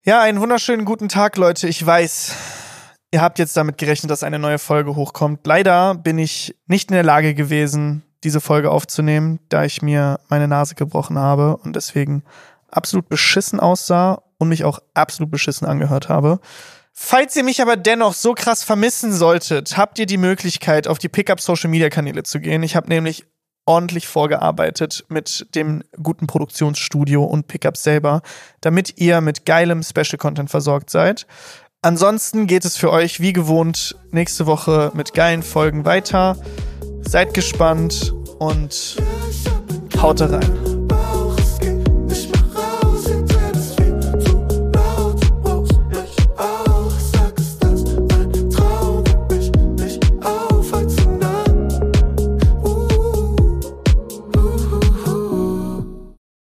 Ja, einen wunderschönen guten Tag, Leute. Ich weiß, ihr habt jetzt damit gerechnet, dass eine neue Folge hochkommt. Leider bin ich nicht in der Lage gewesen, diese Folge aufzunehmen, da ich mir meine Nase gebrochen habe und deswegen absolut beschissen aussah und mich auch absolut beschissen angehört habe. Falls ihr mich aber dennoch so krass vermissen solltet, habt ihr die Möglichkeit, auf die Pickup-Social-Media-Kanäle zu gehen. Ich habe nämlich ordentlich vorgearbeitet mit dem guten Produktionsstudio und Pickup selber, damit ihr mit geilem Special-Content versorgt seid. Ansonsten geht es für euch wie gewohnt nächste Woche mit geilen Folgen weiter. Seid gespannt und haut rein.